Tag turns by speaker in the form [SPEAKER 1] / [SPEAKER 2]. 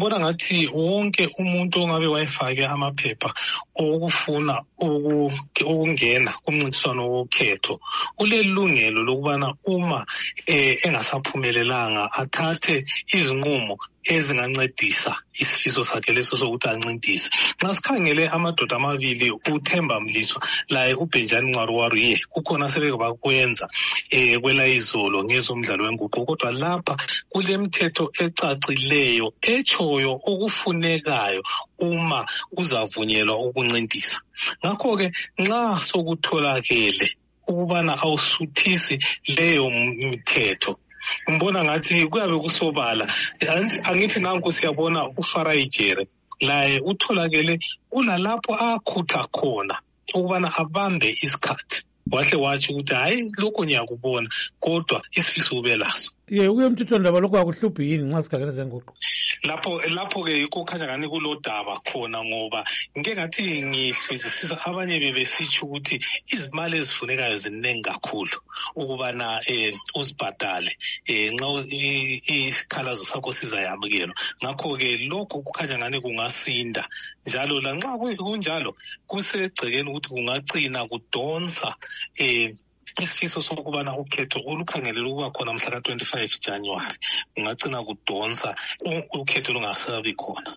[SPEAKER 1] ngibona ngathi wonke umuntu ongabe wayefake amaphepha okufuna ukungena kumncintiswano wokhetho ulelungelo lokubana uma engasaphumelelanga athathe izinqumo ezingancedisa isifiso sakhe leso sokuthi ancintise. Nxa sikhangele amadoda amabili uThemba Mliswa laye uBenjani Ncwaruwaru kukhona sebeke bakwenza kwela izolo ngezomdlalo wenguqu, kodwa lapha kulemithetho ecacileyo etshoyo okufunekayo uma uzavunyelwa ukuncintisa. Ngakho-ke nxa sokutholakele ukubana awusuthisi leyo mithetho, ngibona ngathi kuyabe kusobala. Angithi nanku siyabona uFarai Jere laye utholakele ulalapho akhutha khona ukubana abambe isikhathi, wahle wathi ukuthi hayi lokho ngiyakubona kodwa isifiso ube laso.
[SPEAKER 2] Kuye umthethwandaba lokho akuhluphi yini nxa sikhangele zenguqu?
[SPEAKER 1] Lapho-ke yikho khanya ngani kulodaba khona, ngoba ngike ngathi ngihluzisisa abanye bebesitsho ukuthi izimali ezifunekayo ziningi kakhulu ukubana uzibhadale nxa isikhalazo sakho sizayamukelwa. Ngakho-ke lokho kukhanya ngani kungasinda, njalo lanxa kunjalo kusegcekeni ukuthi kungagcina kudonsa isifiso sokubana ukhetho olukhangelele ukuba khona mhla ka-25 January kungagcina kudonsa ukhetho lungasabi khona.